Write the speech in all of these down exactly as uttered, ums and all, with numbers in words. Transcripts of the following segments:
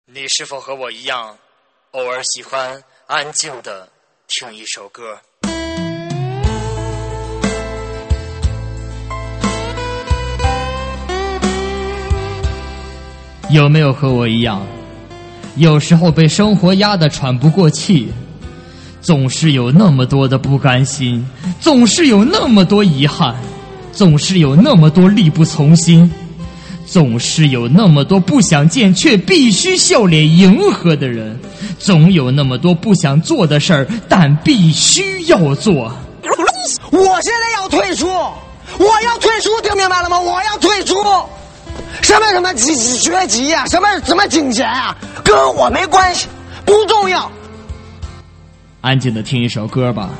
你是否和我一样，偶尔喜欢安静的听一首歌？ 有没有和我一样，有时候被生活压得喘不过气，总是有那么多的不甘心，总是有那么多遗憾，总是有那么多力不从心，总是有那么多不想见却必须笑脸迎合的人，总有那么多不想做的事儿但必须要做。 我现在要退出，我要退出，听明白了吗？我要退出。什么什么级学籍呀、啊，什么什么金钱啊，跟我没关系，不重要。 安静的听一首歌吧，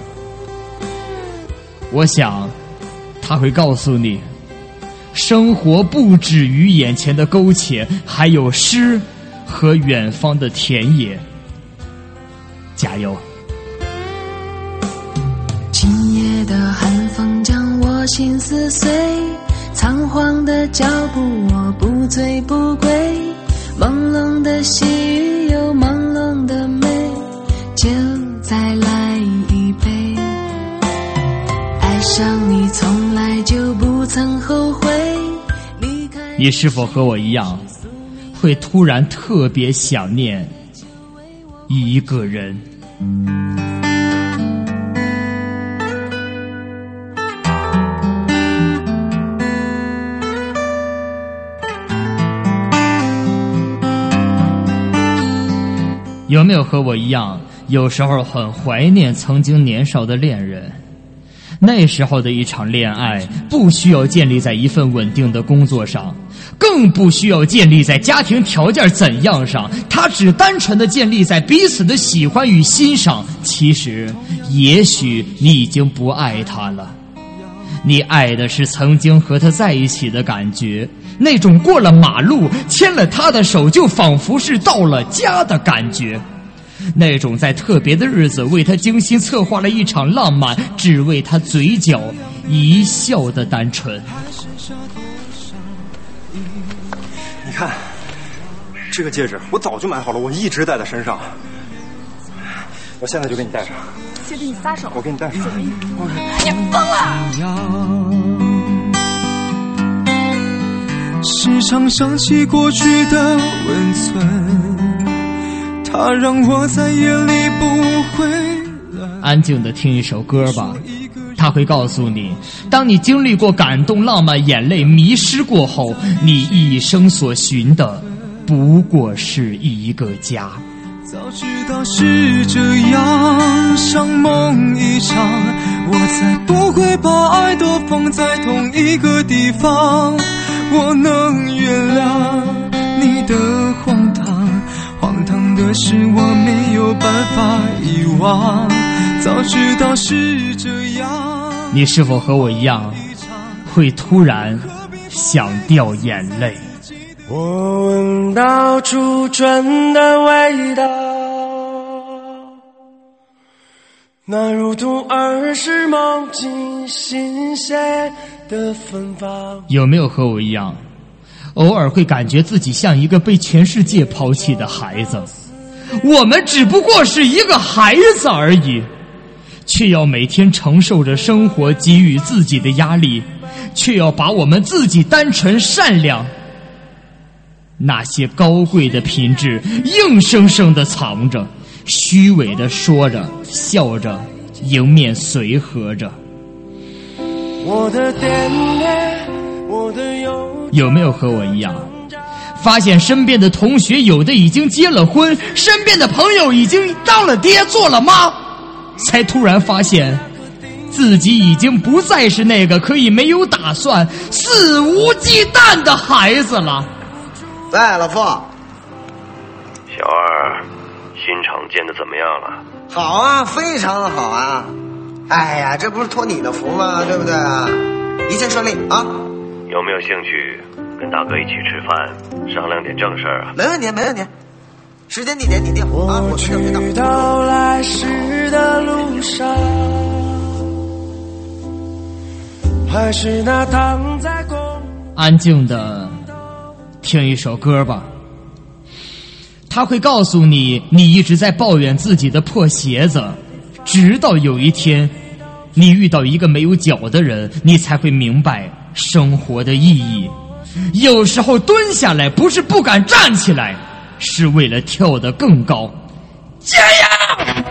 我想他会告诉你，生活不止于眼前的苟且，还有诗和远方的田野。加油！ 今夜的寒风将我心撕碎，仓皇的脚步我不醉不归，朦胧的细雨有朦胧的美，就再来一杯。爱上你从来就不曾后悔，离开你是否和我一样，会突然特别想念一个人？有没有和我一样，有时候很怀念曾经年少的恋人？那时候的一场恋爱，不需要建立在一份稳定的工作上，更不需要建立在家庭条件怎样上，它只单纯的建立在彼此的喜欢与欣赏。其实，也许你已经不爱他了，你爱的是曾经和他在一起的感觉，那种过了马路牵了他的手就仿佛是到了家的感觉，那种在特别的日子为他精心策划了一场浪漫，只为他嘴角一笑的单纯。 你看这个戒指我早就买好了，我一直戴在身上，我现在就给你戴上。 谢谢你撒手， 我给你戴上。 你疯了！ 时常想起过去的温存，它让我再也离不回来。 安静地听一首歌吧，它会告诉你，当你经历过感动、浪漫、眼泪、迷失过后，你一生所寻的不过是一个家。 早知道是这样，像梦一场，我才不会把爱都放在同一个地方。我能原谅你的荒唐，荒唐的是我没有办法遗忘。早知道是这样， 你是否和我一样，会突然想掉眼泪？ 我闻到初春的味道，那如同儿时梦境新鲜的芬芳。 有没有和我一样，偶尔会感觉自己像一个被全世界抛弃的孩子？我们只不过是一个孩子而已，却要每天承受着生活给予自己的压力，却要把我们自己单纯善良那些高贵的品质硬生生地藏着，虚伪地说着，笑着，迎面随和着。 我的点点，我的忧。 有没有和我一样，发现身边的同学有的已经结了婚，身边的朋友已经当了爹做了妈，才突然发现自己已经不再是那个可以没有打算肆无忌惮的孩子了。 在老傅， 小二，新厂建的怎么样了？ 好啊，非常的好啊！哎呀，这不是托你的福吗？对不对啊？一切顺利啊！ 有没有兴趣跟大哥一起吃饭，商量点正事儿啊？ 没问题，没问题。时间地点你定啊！我去到来时的路上，还是那躺在公安静的听一首歌吧， 他会告诉你，你一直在抱怨自己的破鞋子，直到有一天，你遇到一个没有脚的人，你才会明白生活的意义。有时候蹲下来不是不敢站起来，是为了跳得更高。加油！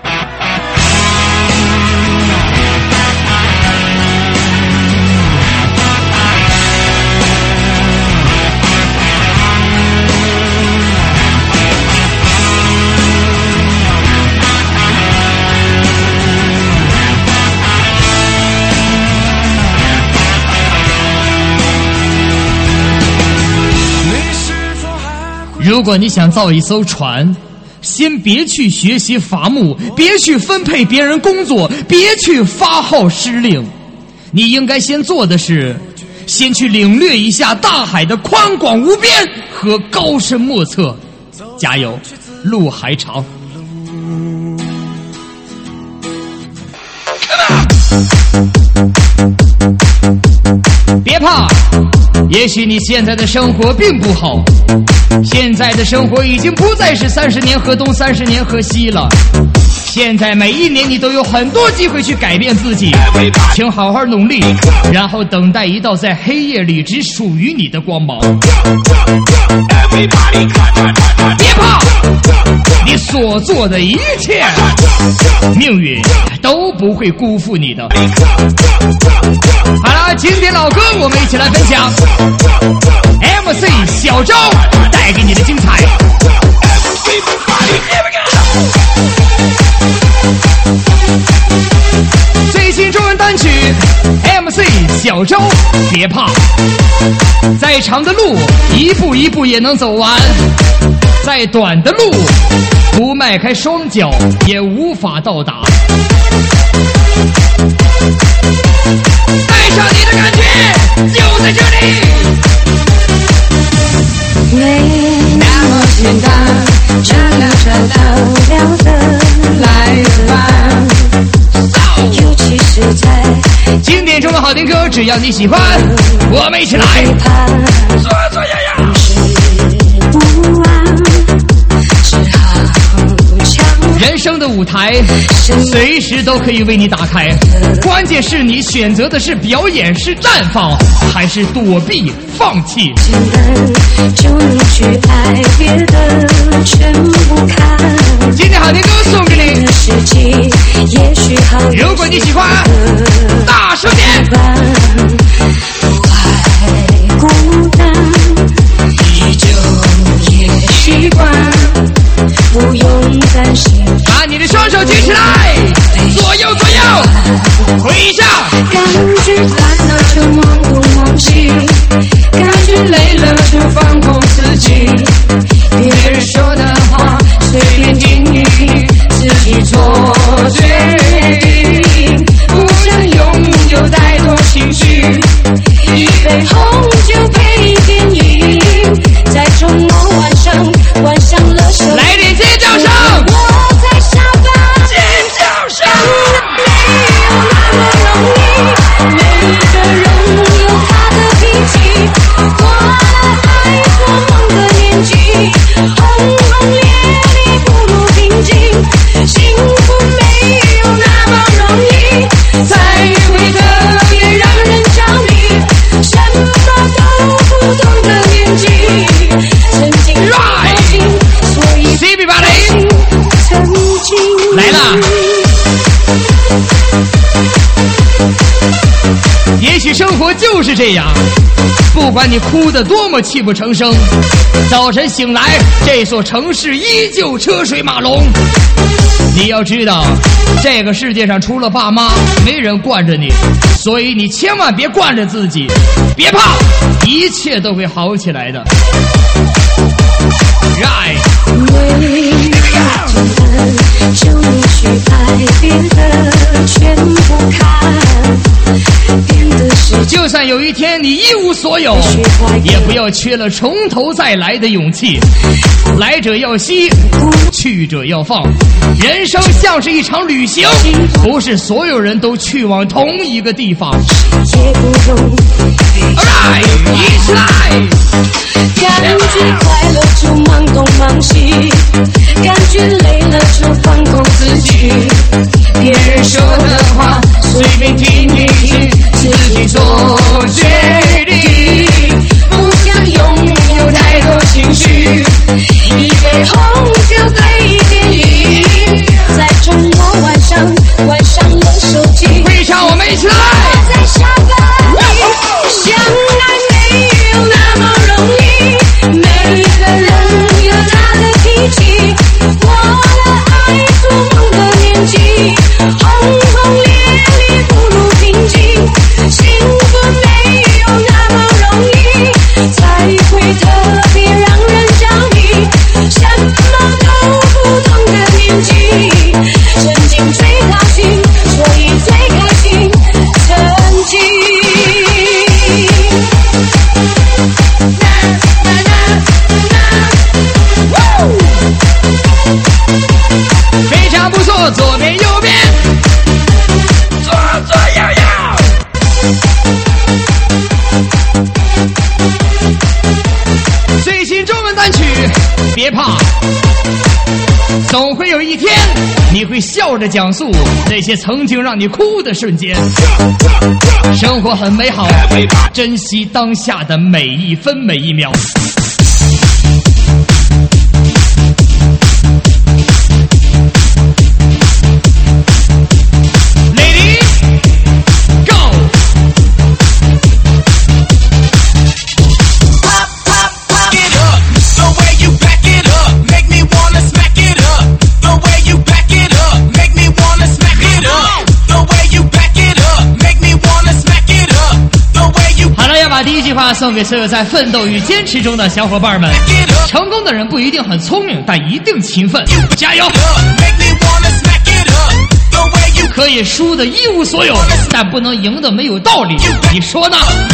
如果你想造一艘船，先别去学习伐木，别去分配别人工作，别去发号施令，你应该先做的是，先去领略一下大海的宽广无边和高深莫测。加油，路还长。别怕，也许你现在的生活并不好，现在的生活已经不再是三十年河东三十年河西了，现在每一年你都有很多机会去改变自己，请好好努力，然后等待一道在黑夜里只属于你的光芒。别怕，你所做的一切，命运都不会辜负你的。好了，今天老歌我们一起来分享 M C 小周带给你的精彩。最新中文单曲 M C 小周，别怕，再长的路一步一步也能走完，再短的路不迈开双脚也无法到达。带上你的感觉，就在这里。 没那么简单，只要找到了的来吧。尤其是在经典中的好听歌，只要你喜欢，我们一起来。左左右右。不安，只好强。人生的舞台随时都可以为你打开，关键是你选择的是表演，是绽放，还是躲避放弃。 简单就你去爱，别的全不看。 今天好听歌送给你， 也许好， 如果你喜欢，大声点。 不爱孤单，依旧也习惯，不用担心。 把你的双手举起来，左右左右，挥一下。 感觉烦恼就梦东梦西，感觉累了就放空自己，别人说的话随便听听，自己做决定，不想拥有太多情绪，一杯红酒配电影，在周末晚上关上了手， 来点尖叫声， 我在沙发尖叫声。 每个人有他的脾气，过了爱做梦的年纪，轰轰烈烈不如平静，幸福没有那么容易，才会特别让人着迷，什么都不懂的年纪，曾经靠近，所以曾经来了。也许生活就是这样，不管你哭得多么泣不成声，早晨醒来，这座城市依旧车水马龙。你要知道，这个世界上除了爸妈，没人惯着你，所以你千万别惯着自己，别怕，一切都会好起来的。Right。 就你去爱，别的全不看，变得是就算有一天你一无所有，也不要缺了从头再来的勇气。来者要惜，去者要放。人生像是一场旅行，不是所有人都去往同一个地方。 也不用 Alright， 一起来。 感觉快乐就忙东忙西，感觉累了就放空自己。别人说的话随便听一听，自己做决定。不想拥有太多情绪，一杯红酒配电影，在周末晚上关上了手机。 会唱我们一起来。 我在沙发里，相爱没有那么容易，每个人有他的脾气。过了爱做梦的年纪，轰轰烈烈不如平静。幸福没有那么容易，才会特别让人着迷。什么都不懂的年纪，曾经最高兴，所以最开心。曾经。 非常不错，左边右边，左左右右。最新中文单曲，别怕，总会有一天你会笑着讲述那些曾经让你哭的瞬间。生活很美好，珍惜当下的每一分每一秒。把第一句话送给所有在奋斗与坚持中的小伙伴们。成功的人不一定很聪明，但一定勤奋，加油！可以输得一无所有，但不能赢得没有道理，你说呢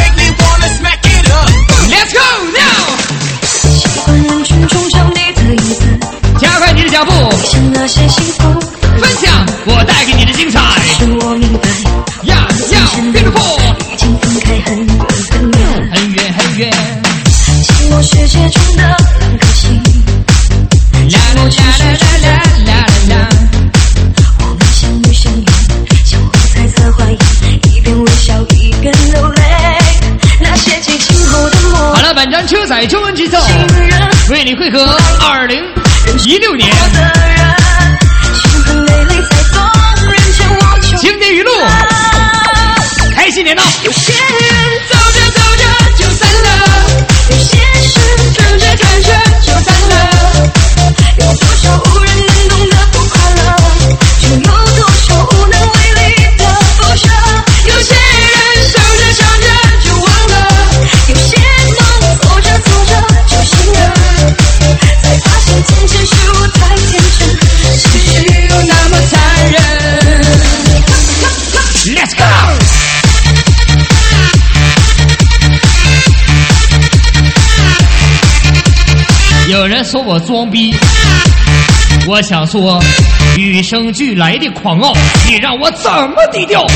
？Let's go now！ 喜欢人群中找你的一份， 加快你的脚步， 像那些幸福， 分享我带给你的精彩。 是我明白， 呀呀 ，beautiful， 已经分开很远很远， 很远很远。 寂寞世界中的两颗心，寂寞城市中的一个人，我们相遇相拥，相互猜测怀疑，一边微笑一边流泪。那些激情后的默。 好了，本站车载中文之奏为你汇合二零一六年经典语录，开心点闹。 有些人走着走着就散了，有些事看着看着就淡了，有多少无人能懂的不快乐，就有多少无能为力的不舍。有些人想着想着就忘了，有些梦做着做着就醒了，才发现渐渐是我太天真，世界有那么残忍。 Let's go！ 有人说我装逼，我想说，与生俱来的狂傲，你让我怎么低调？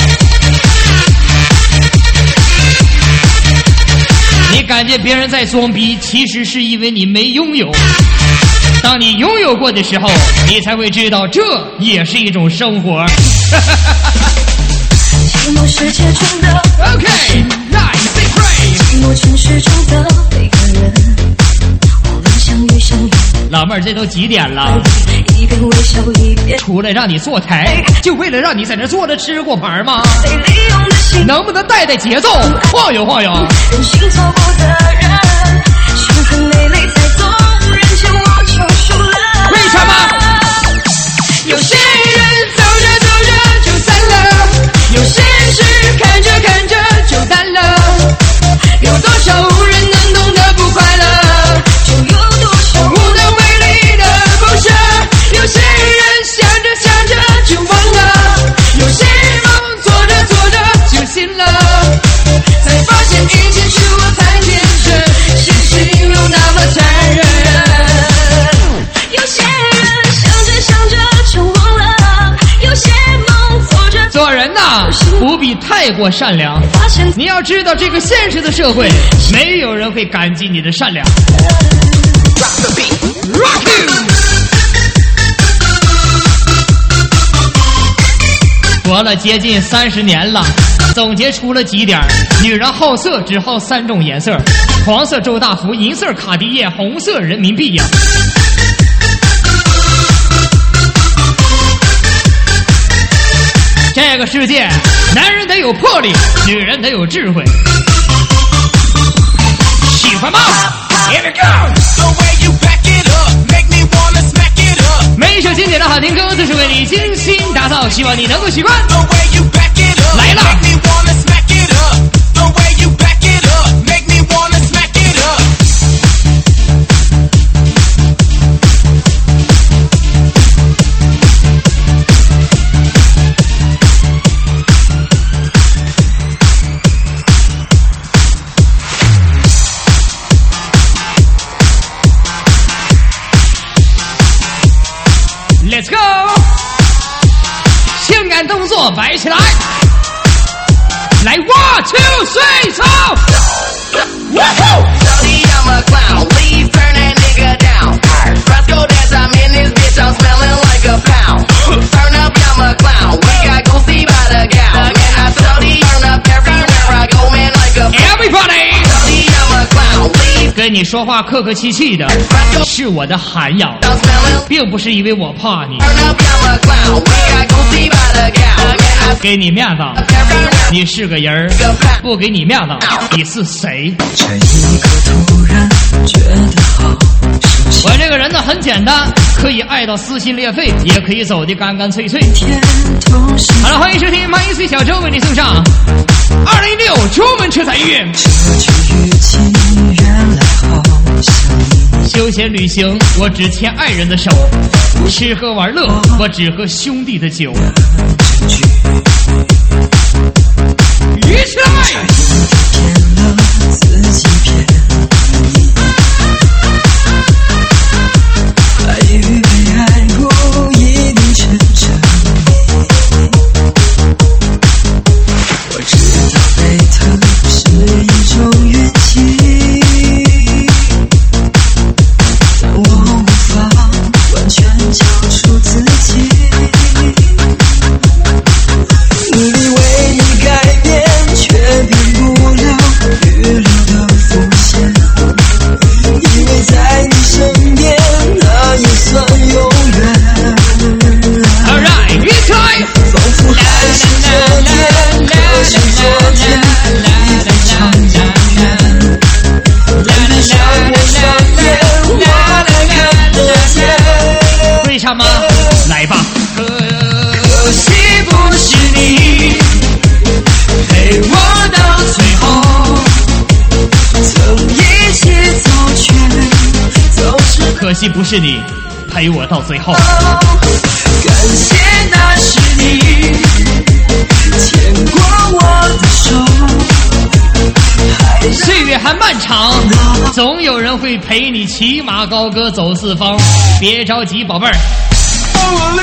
你感觉别人在装逼，其实是因为你没拥有。当你拥有过的时候，你才会知道，这也是一种生活。 寂寞世界中的 OK， nice big pray。 寂寞城市中的每个人，我们相遇相拥。 老妹儿，这都几点了？ 一边微笑一边出来让你坐台，就为了让你在这坐着吃过盘吗？ 被利用的心， 能不能带带节奏，晃悠晃悠？ 任性错过的人，伤痕累累才懂，人前我就输了。 为什么？ 有些人走着走着就散了，有些事看着看着就淡了，有多少无人能懂的不快乐，就有多少无能为力的不舍。有些人想着想着就忘了，有些梦做着做着就醒了，才发现以前是我太天真。 不必太过善良。你要知道，这个现实的社会，没有人会感激你的善良。Rock you！ 活了接近三十年了，总结出了几点：女人好色只好三种颜色，黄色周大福，银色卡地亚，红色人民币呀、啊。这个世界，男人得有魄力，女人得有智慧。喜欢吗 ？Here we go！ 每一首经典的好听歌都是为你精心打造，希望你能够喜欢。来了。Let's go！ 性感动作摆起来，来 one two three go！ I'm a clown, please turn that nigga down. Fresco dance, I'm in this bitch, I'm smelling like a pound. Turn up, I'm a clown, we got ghosty by the gal. And I study, turn up everywhere I go, man, like a everybody. I'm a clown, please. 跟你说话客客气气的，是我的涵养，并不是因为我怕你。给你面子，你是个人儿；不给你面子，你是谁？这一刻突然觉得好。我这个人呢很简单，可以爱到撕心裂肺，也可以走得干干脆脆。好了，欢迎收听马一岁小周为你送上二零一六出门车载音乐。休闲旅行，我只牵爱人的手；吃喝玩乐，我只喝兄弟的酒。一起来！爱与被爱不一定成正比，我知道沸腾是一种乐器。唱吗？来吧！可惜不是你陪我到最后，曾一起走却走失。可惜不是你陪我到最后，感谢那是你牵过我的手。岁月还漫长，总有人会陪你骑马高歌走四方。别着急，宝贝儿。Come on,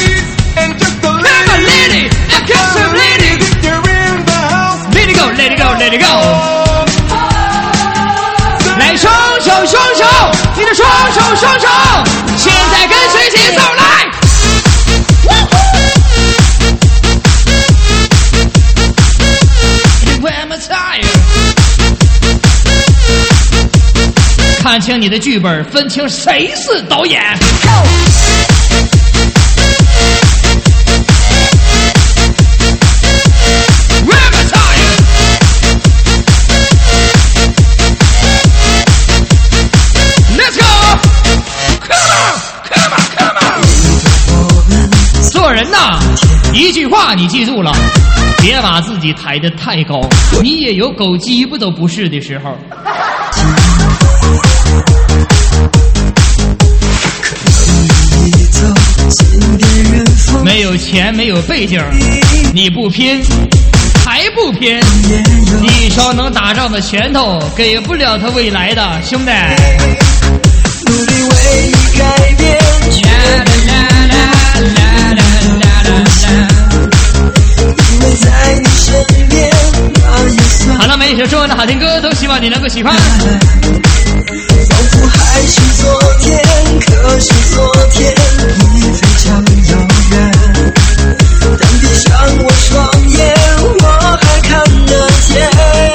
lady, and just a lady. Let it go, let it go, let it go. 来，双手，双手，你的双手，双手，现在跟随一起走来。看清你的剧本，分清谁是导演。Let's go! Come on, come on, come on! 做人呐，一句话你记住了，别把自己抬得太高，你也有狗鸡巴都不是的时候。没有钱，没有背景，你不拼，还不拼？一双能打仗的拳头，给不了他未来的兄弟。努力为你改变，因为在你你能够喜欢。 仿佛还是昨天，可是昨天已非常遥远。但闭上我双眼，我还看得见。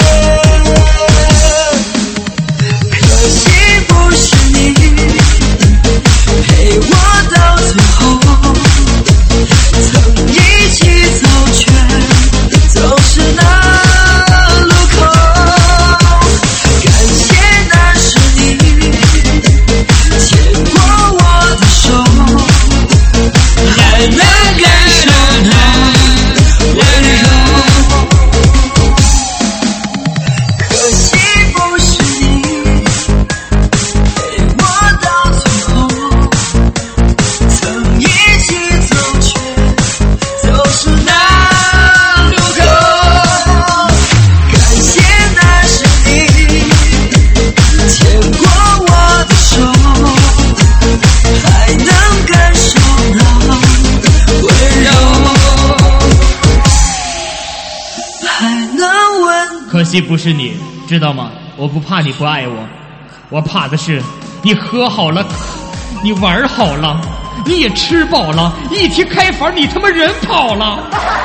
可惜不是你陪我到最后，曾一起走却走失那路口。感谢那是你牵过我的手，还能感受到温柔。可惜不是你陪我到最后，曾一起走却走失那路口。感谢那是你牵过我的手，还能感受到温柔，还能闻。 可惜不是你，知道吗？我不怕你不爱我，我怕的是你喝好了，你玩好了，你也吃饱了，一提开房你他妈人跑了。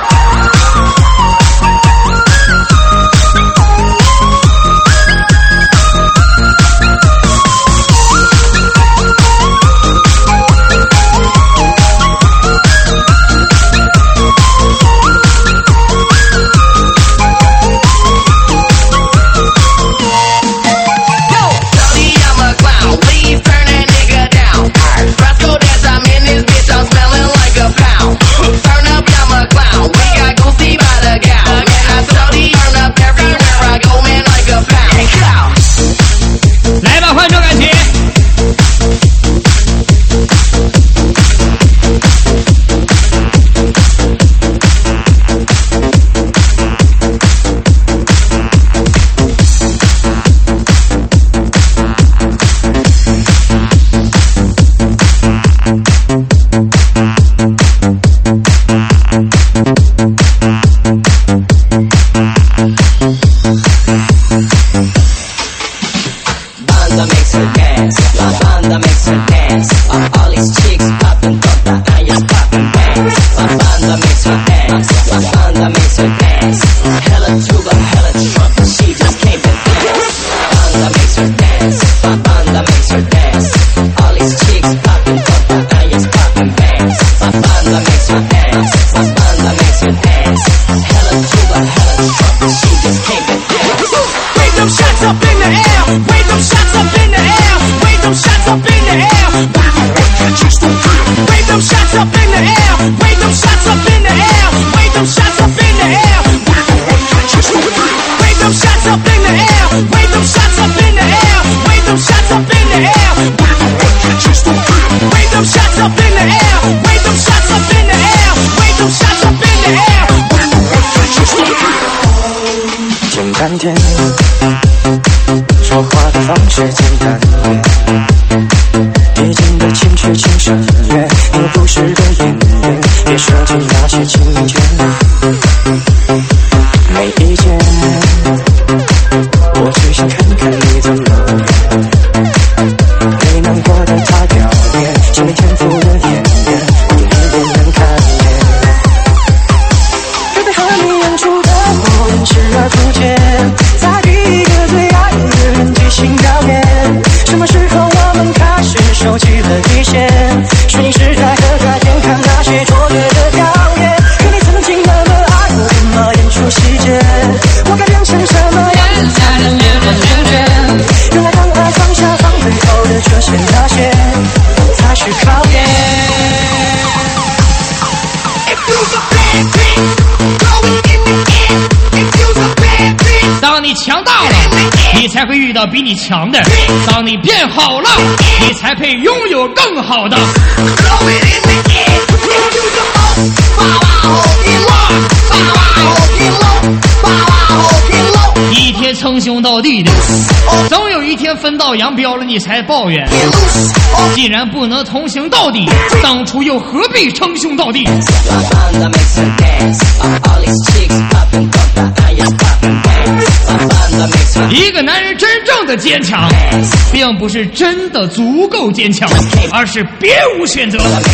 来吧，换种感情。 简单点，说话的方式简单点，毕竟的情绪请省略，你不是个演员，别说起那些情节。没意见，我只想看看你怎么变，没难过的太表面，是没天赋的演员，我一点能看见。准备和你演出的我视而不见，在逼一个最爱的人即兴表演。什么时候我们开始收起了底线，顺应时代和改变，看那些卓越的表演。可你曾经那么爱我，怎么演出细节？我该变成什么样子才能越来越远？原来当爱放下放背后的这些那些，才是考验。 当你强大了，你才会遇到比你强的；当你变好了，你才配拥有更好的。一天称兄道弟的，总有一天分道扬镳了，你才抱怨。既然不能同行到底，当初又何必称兄道弟？ 一个男人真正的坚强，并不是真的足够坚强，而是别无选择。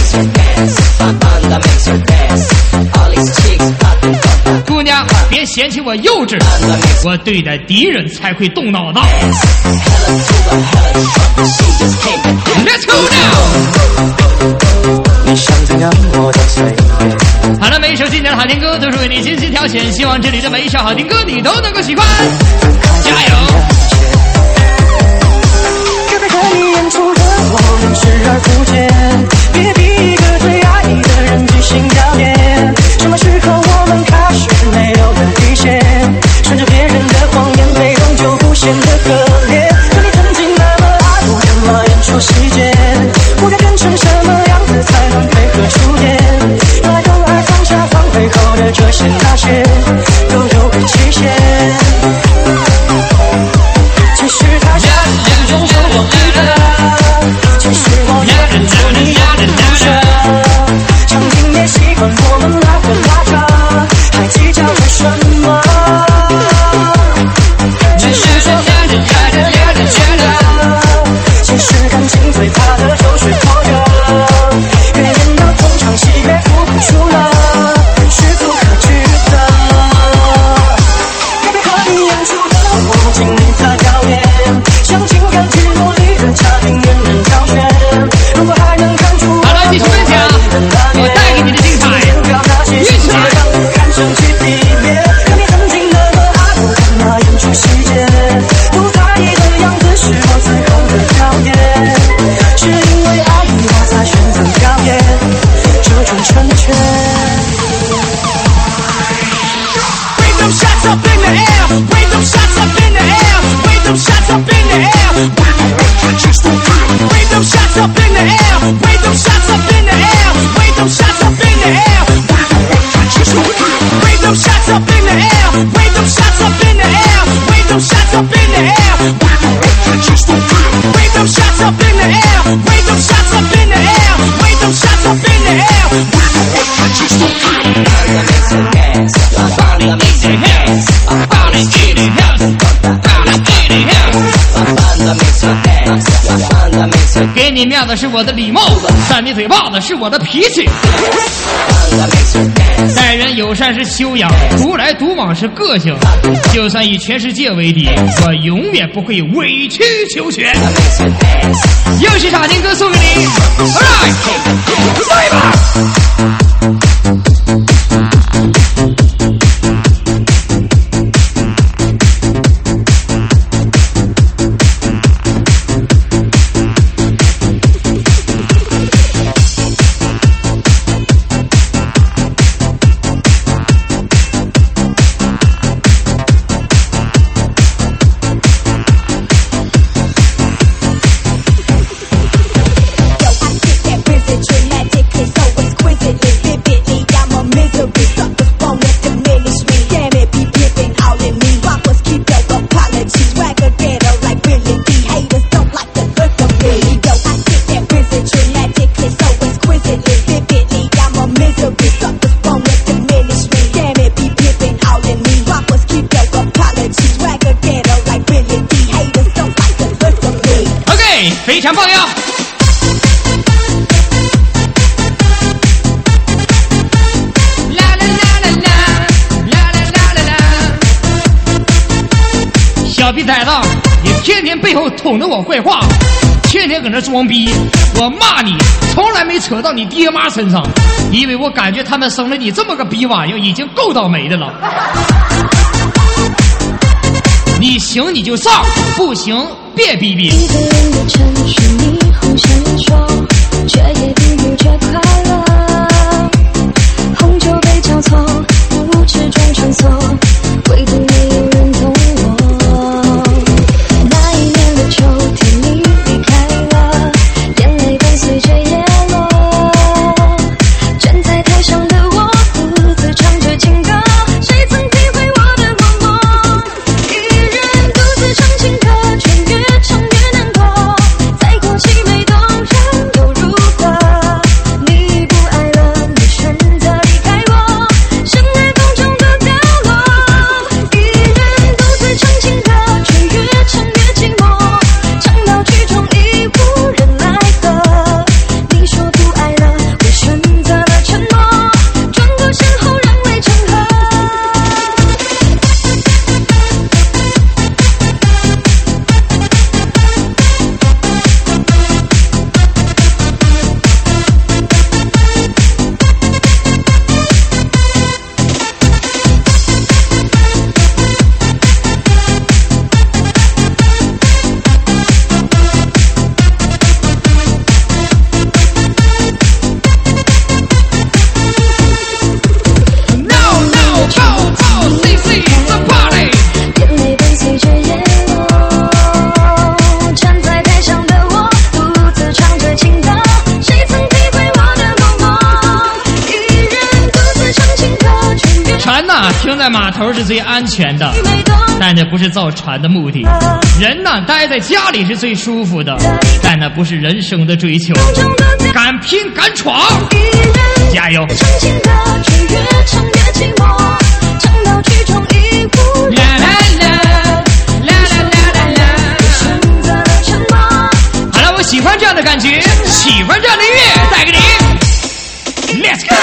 姑娘，别嫌弃我幼稚，我对待敌人才会动脑子。Let's go now。好了，每一首经典的好听歌都是为你精心挑选，希望这里的每一首好听歌你都能够喜欢，加油！ 该在看你演出的我们视而不见，别逼一个最爱你的人即兴表演。什么时候我们开始没有了底线？顺着别人的谎言，被动就不显得可怜。可你曾经那么爱我，怎么演出细节？我该变成什么样子才能配合出演？原来都爱放下放背后的这些那些，都有个期限。其实他想眼中有我一个，其实我也认出你有不舍。场景也习惯我们拉回拉扯，还计较着什么？只是说看着看着也得觉得，其实感情最怕的就是破热。越演到同场戏越付不出了，是不可知的。该配合你演出的我尽力在表演，像情感剧目里的嘉宾任人挑选。如果还能看出好了，继续分享我带给你的精彩， 一起让我看上去地面。可你曾经那么爱我，干嘛演出细节？不在意的样子是我最后的表演，是因为爱你我才选择表演这种成全。Wave them shots up in the air, wave them shots up in the air, wave them shots up in the air. Wave them shots up in the air, wave them shots up in the air, wave them shots up in the air. Wave them shots up in the air, wave them shots up in the air, wave them shots up in the air. Wave them shots up in the air, wave them shots up in the air, wave them shots up in the air. Body eating hands, body eating hands, body eating hands. 给你面子是我的礼貌，扇你嘴巴子是我的脾气。待人友善是修养，独来独往是个性。就算以全世界为敌，我永远不会委曲求全。又是场听歌送给你 ，Alright， 来吧。非常棒呀！啦啦啦啦啦啦啦啦啦啦！小逼崽子，你天天背后捅着我坏话，天天搁那装逼，我骂你从来没扯到你爹妈身上，因为我感觉他们生了你这么个逼玩意儿已经够倒霉的了。你行你就上，不行别逼逼。 一个人的城市霓虹闪烁，却也并不觉快乐。红酒杯交错，无知中穿梭，唯独没有人懂我。那一年的秋天你离开了，眼泪伴随着叶落。站在台上的我独自唱着情歌，谁曾体会我的落寞？一人独自唱情歌，却越唱越难过。再过几船呐、啊、停在码头是最安全的，但那不是造船的目的。人呐、啊、待在家里是最舒服的，但那不是人生的追求。敢拼敢闯，加油！啦啦啦啦啦啦啦！好了，我喜欢这样的感觉，喜欢这样的音乐，带给你 ，Let's go！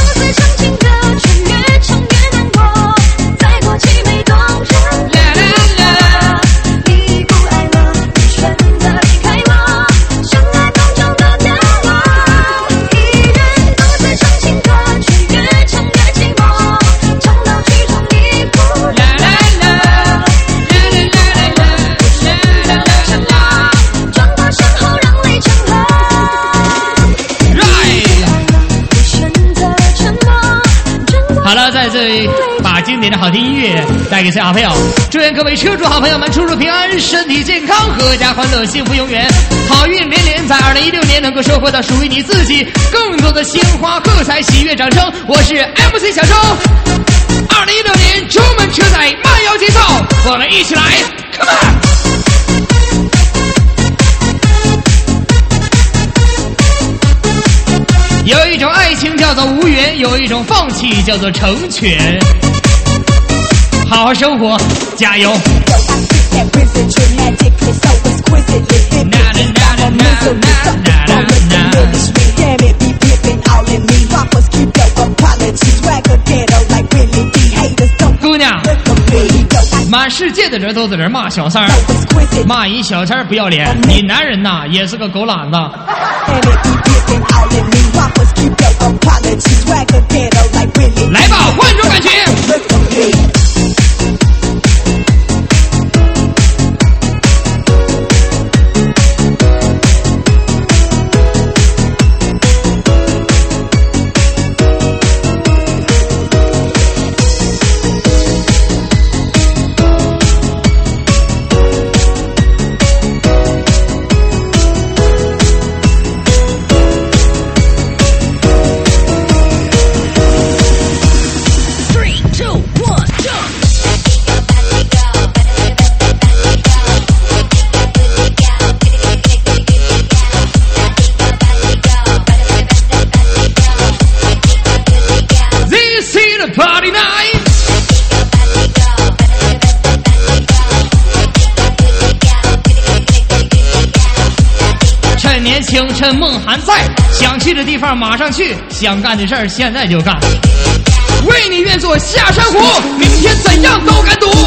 在这里把经典的好听音乐带给所有好朋友，祝愿各位车主好朋友们出入平安，身体健康，阖家欢乐，幸福永远，好运连连，在二零一六年能够收获到属于你自己更多的鲜花、喝彩、喜悦、掌声。我是 M C 小周，二零一六年出门车载慢摇节奏，我们一起来 ，Come on！有一种爱情叫做无缘，有一种放弃叫做成全。好好生活，加油！姑娘，满世界的人都在这骂小三儿，骂一小三儿不要脸，你男人呐也是个狗懒子。来吧，换种感觉。趁梦还在，想去的地方马上去，想干的事儿现在就干。为你愿做下山虎，明天怎样都敢赌。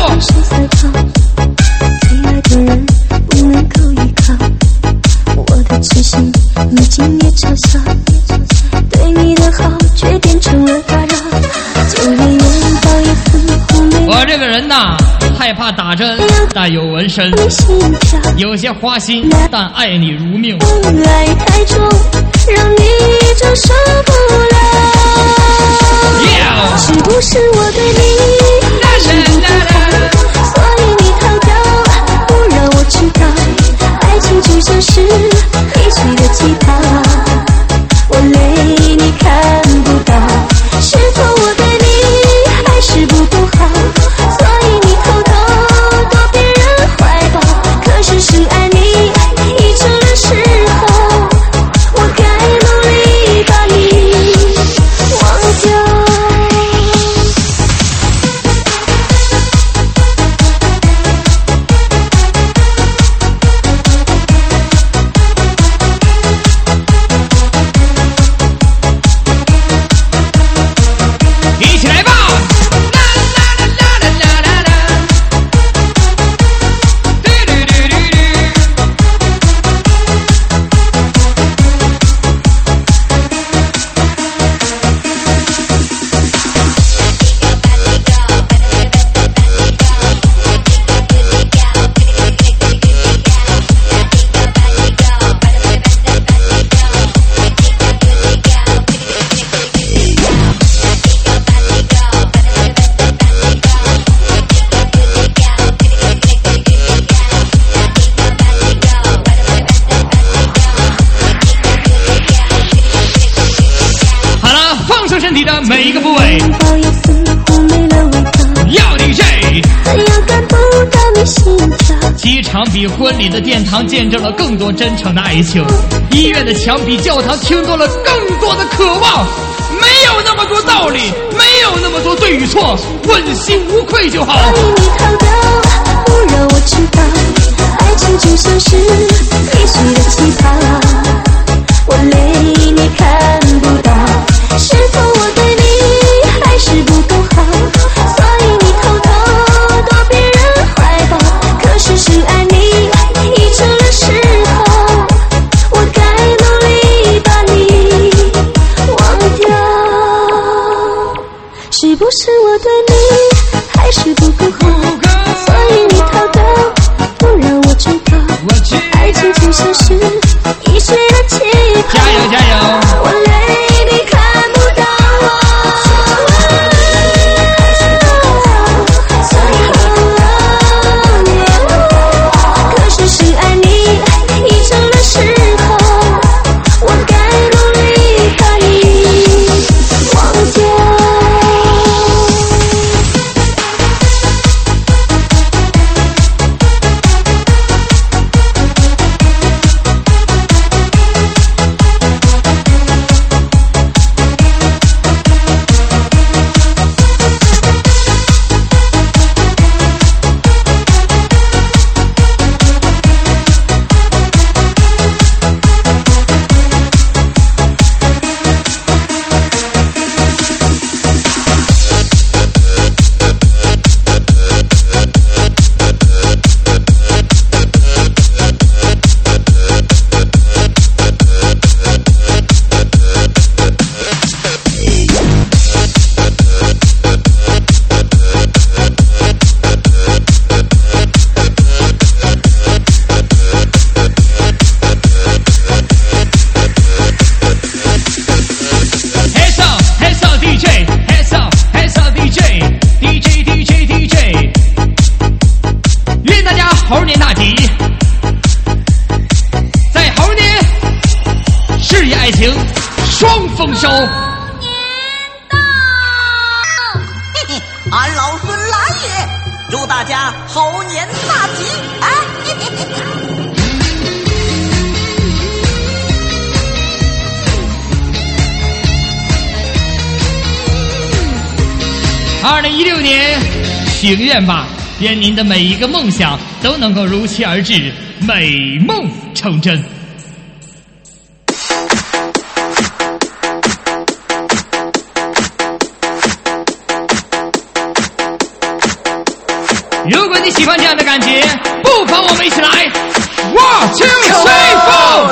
最爱的人不能够依靠，我的痴心你竟也嘲笑，对你的好却变成了打扰，就连拥抱也似乎没。我这个人呐，害怕打针，但有纹身，有些花心，但爱你如命。爱太重，让你承受不了。Yeah! 是不是我对你还是不够，所以你逃掉，不让我知道，爱情就像是一起的吉他，我累你看不到，是否我对你还是不够好，所以你偷偷躲别人怀抱，可是深爱你已成了嗜好，我该努力把你忘掉。每一个部位， 机场比婚礼的殿堂见证了更多真诚的爱情，医院的墙比教堂听多了更多的渴望。没有那么多道理，没有那么多对与错，问心无愧就好。 欢迎你逃掉，不让我知道，爱情就像是易碎的气泡，我累你看不到，是否我对你还是不够好？所以你偷偷躲别人怀抱，可是是爱你已成了嗜好，我该努力把你忘掉。是不是我对你还是不够好？所以你逃掉，不让我知道，爱情就像是易碎的气泡， 加油加油！ 我累你看不到，可是是爱你已成了嗜好，我该努力把你忘掉。 猴年大吉，在猴年，事业爱情双丰收。 年到，嘿嘿，俺老孙来也！祝大家猴年大吉！哎，嘿嘿嘿。 二零一六年，许个愿吧，愿您的每一个梦想都能够如期而至，美梦成真。如果你喜欢这样的感觉，不妨我们一起来 One two three four，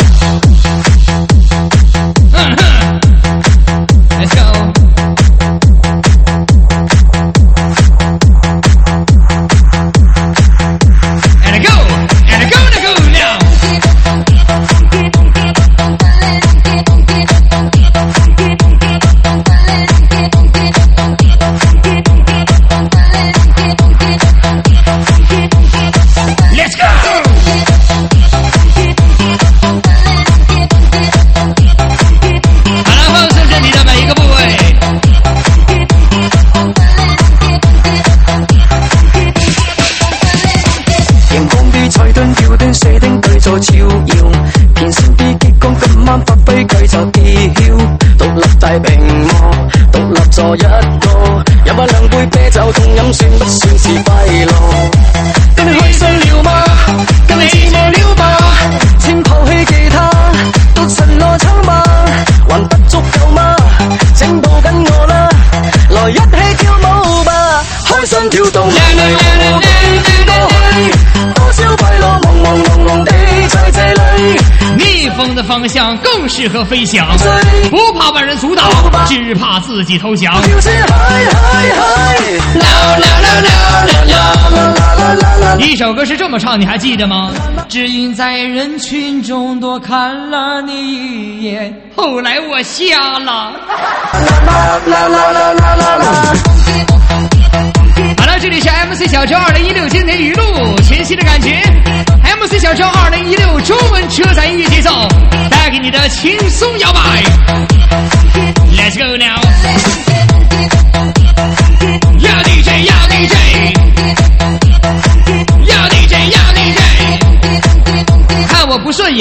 嗯哼 Let's go。 照耀，片線啲激光今晚發揮佢就揭曉，獨立大屏幕，獨立坐一個，飲翻兩杯啤酒痛飲算不算是快樂？跟你開心了嗎？跟你自摸了吧？先拋棄其他，獨神羅撐吧，還不足夠嗎？請抱緊我啦，來一起跳舞吧，開心跳動，來來來來過去，多少快樂朦朦朧朧地在這裡。 逆風的方向更適合飛翔，不怕萬人阻擋，只怕自己投降。一首歌是這麼唱，你還記得嗎？只因在人群中多看了你一眼，後來我瞎了。好了，這裡是 M C 小周二零一六經典語錄，全新的感覺。M C 小周二零一六中文車載音樂節奏，帶給你的輕鬆搖擺。Let's go now！ 要 D J， 要 D J， 要 D J， 要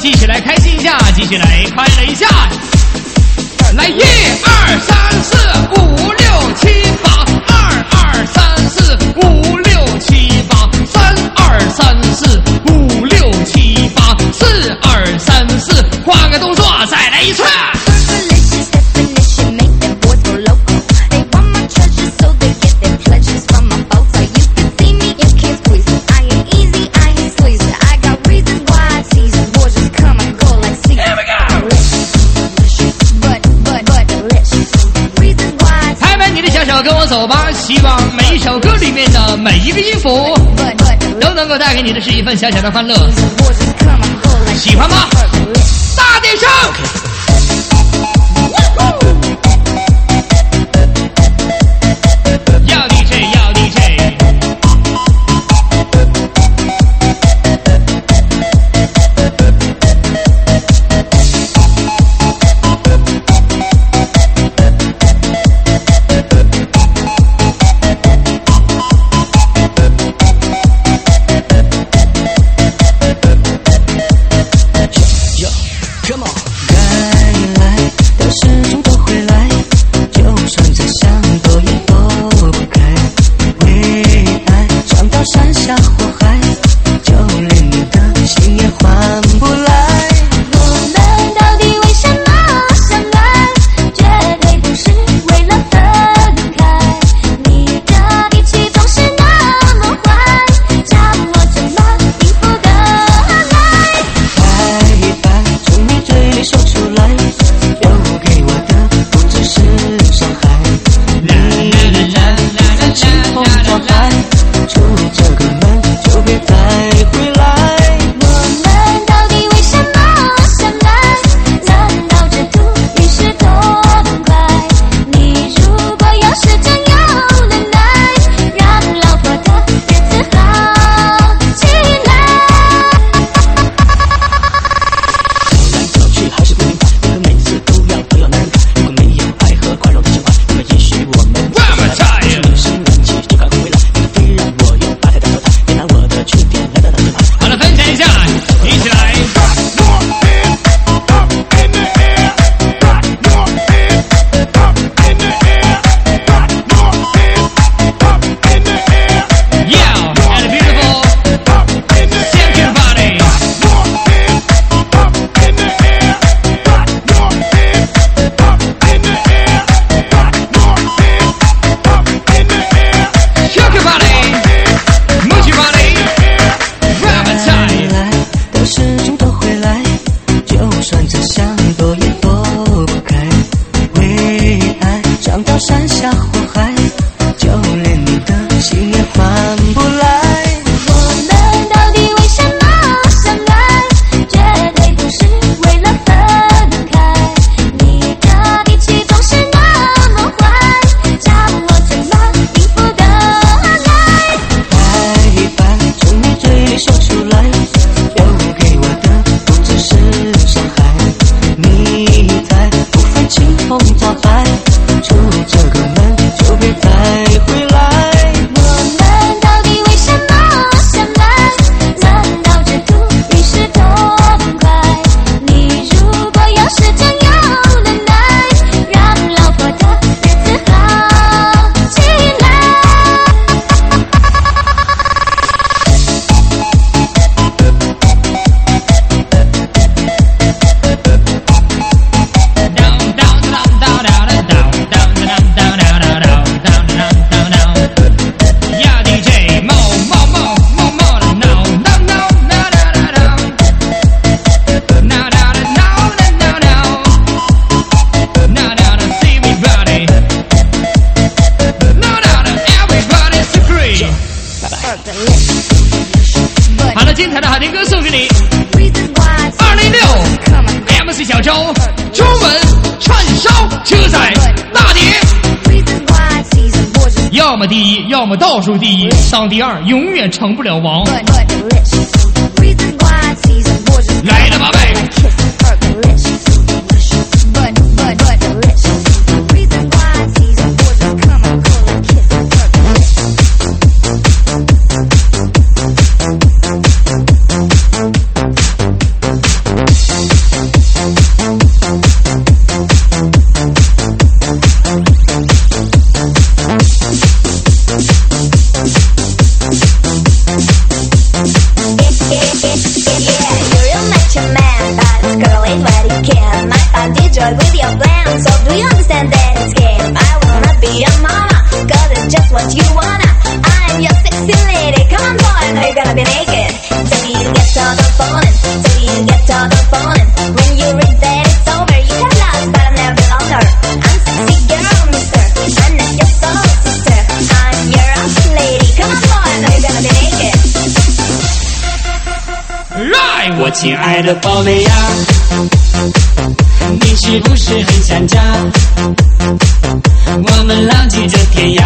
继续来开心一下，继续来快乐一下。来，一二三四五六七八，二二三四五六七八，三二三四五六七八，四二三四，换个动作，再来一次。跟我走吧，希望每一首歌里面的每一个音符都能够带给你的是一份小小的欢乐，喜欢吗？大点声！要 D J 要 D J。 好了，精彩的好听歌送给你。二零六 M C 小周，中文串烧车载大碟，要么第一，要么倒数第一，当第二永远成不了王。来了，宝贝。 wanna. I'm your sexy lady. Come on, boy, I know you're gonna be naked. So you get all the falling, so you get all the falling. When you read that it's over, you get lost, but I'll never be longer. I'm sexy girl, mister. I'm not your soul sister. I'm your awesome lady. Come on, boy, I know you're gonna be naked. 我亲爱的宝贝呀，你是不是很想家？我们浪迹这天涯，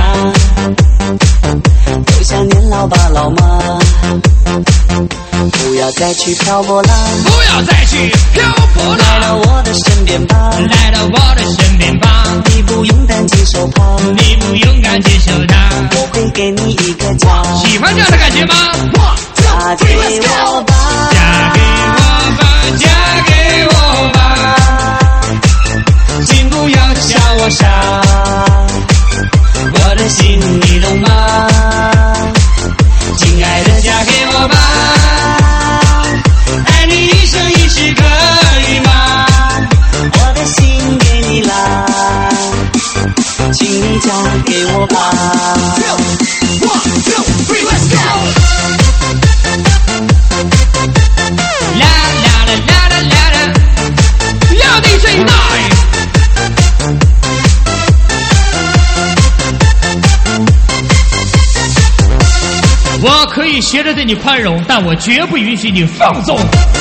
都想念老爸老妈。不要再去漂泊啦， 不要再去漂泊啦， 来到我的身边吧， 来到我的身边吧。 你不用担惊受怕， 你不用担惊受怕， 我会给你一个家。 喜欢这样的感觉吗？ 嫁给我吧， 嫁给我吧，嫁给我吧，请不要笑我傻，我的心你懂吗？亲爱的，嫁给我吧，爱你一生一世可以吗？ 我的心给你啦，请你嫁给我吧。 One, two, three, let's go! 啦啦啦啦啦啦啦，要你最大。我可以学着对你宽容，但我绝不允许你放纵。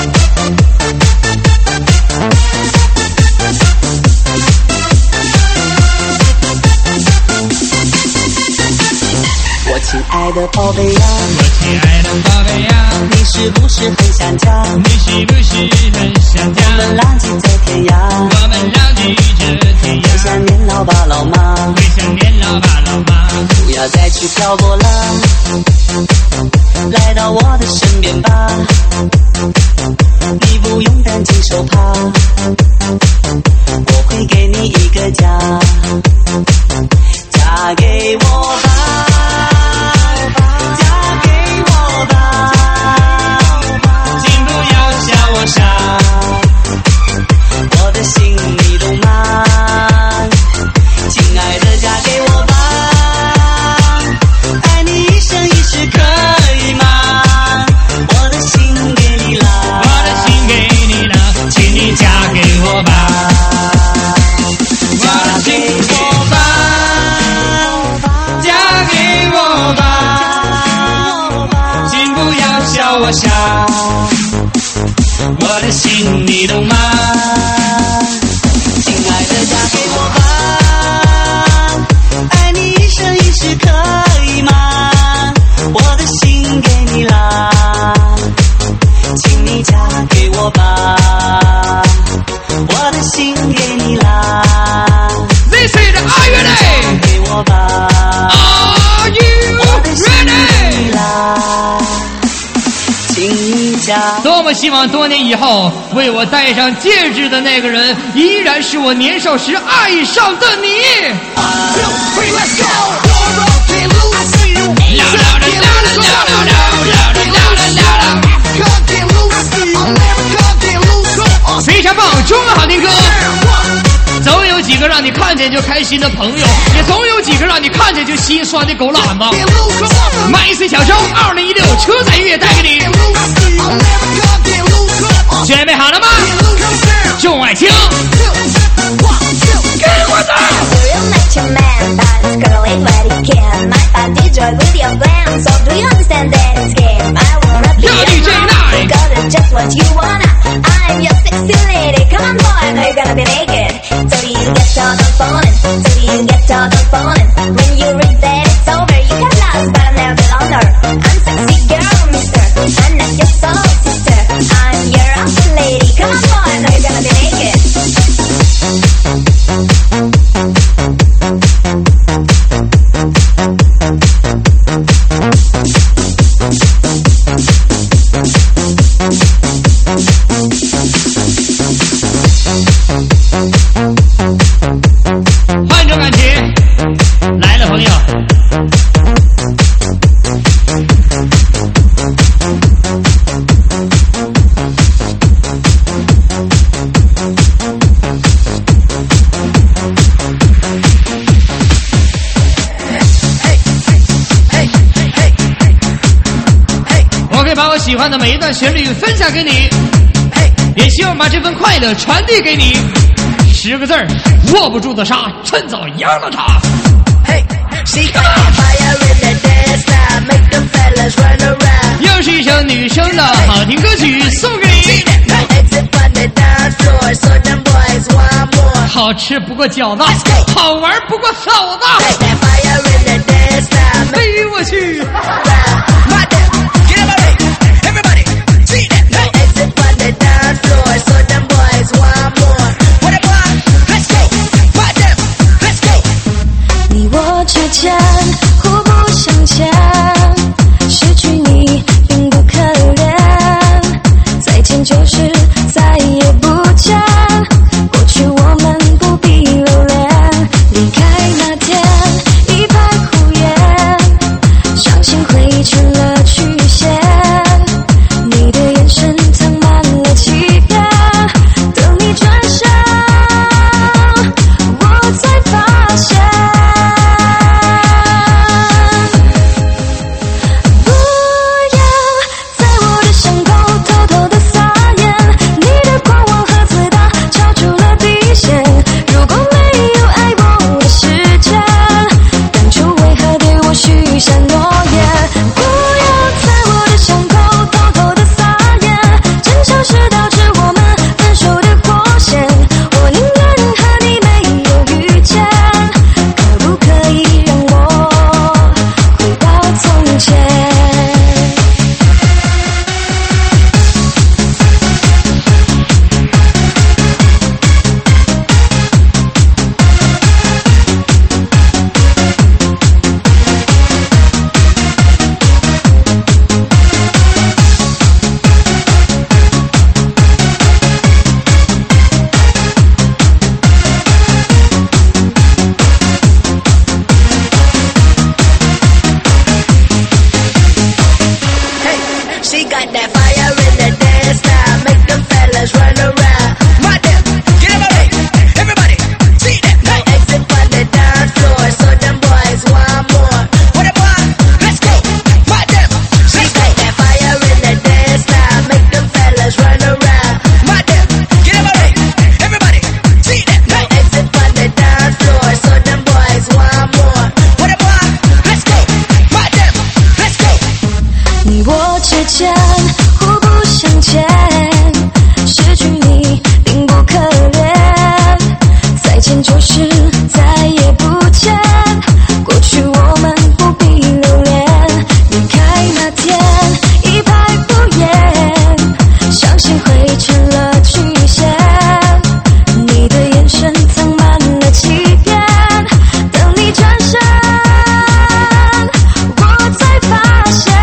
我亲爱的宝贝呀， 我亲爱的宝贝呀， 你是不是很想家？ 你是不是很想家？ 我们浪迹在天涯， 我们浪迹这天涯， 会想念老爸老妈， 会想念老爸老妈。 不要再去漂泊了，来到我的身边吧，你不用担惊受怕，我会给你一个家，嫁给我吧。我的心你懂吗？亲爱的，嫁给我吧，爱你一生一世可以吗？我的心给你啦， 我的心给你了，请你嫁给我吧， 嫁给我吧， 嫁给我吧，请不要笑我傻，我的心你懂吗？ 亲爱的，嫁给我吧，爱你一生一世可以吗？我的心给你啦，请你嫁给我吧，我的心给你啦。 This is Are you ready？ 给我吧 ，Are you ready？ 请你嫁。 多么希望多年以后为我戴上戒指的那个人，依然是我年少时爱上的你。非常棒，中文好听歌。总有几个让你看见就开心的朋友，也总有几个让你看见就心酸的狗懒子。麦 C 小周二零一六车载音乐带给你，准备好了吗？众爱听，给我走！要你最大。 I'm your sexy lady. Come on, boy, I know you're gonna be naked. So you get all the falling, so you get all the falling. When you read that it's over, you get lost, but I'll never be longer. I'm sexy girl, mister. I'm not your soul sister. I'm your awesome lady. Come on, boy, I know you're gonna be naked. 会把我喜欢的每一段旋律分享给你，也希望把这份快乐传递给你。十个字儿，握不住的沙，趁早扬了它。又是一首女生的好听歌曲，送给你。好吃不过饺子，好玩不过嫂子，背我去。 你我之间互不相欠，失去你并不可怜，再见就是再也不见，过去我们不必留恋，离开那天一派胡言，伤心汇成了曲线，你的眼神藏满了欺骗，等你转身我才发现，不要在我的伤口偷偷的撒盐，你的狂妄和自大超出了底线，如果没有爱我的时间，当初为何对我许下诺言，不要在我的伤口偷偷的撒盐，争吵是导致我们分手的火线，我宁愿和你没有遇见，可不可以让我回到从前。 She got that fire in the dance now, make them fellas run around. My damn, get up already, everybody, see that. No exit from the dance floor, so them boys want more. What a boy, let's go. My damn, she got that fire in the dance now, make them fellas run around. My damn, get up already, everybody, see that. No exit from the dance floor, so them boys want more. What a boy, let's go. My damn, let's go. 你我之间互不相欠，失去你并不可怜，再见就是再也不见，过去我们不必留恋，离开那天一派胡言，伤心汇成了曲线，你的眼神藏满了欺骗，等你转身我才发现，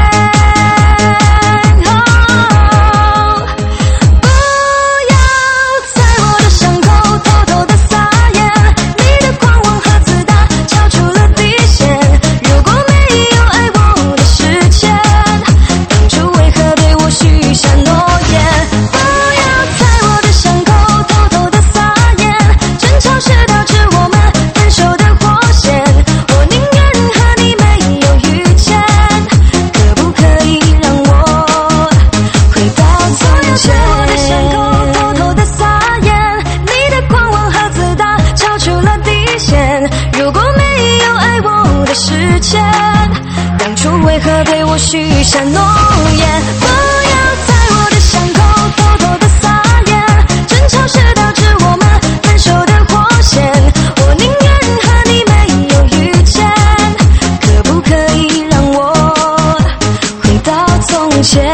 当初为何对我许下诺言，不要在我的伤口偷偷的撒盐，争吵是导致我们分手的火线，我宁愿和你没有遇见，可不可以让我回到从前。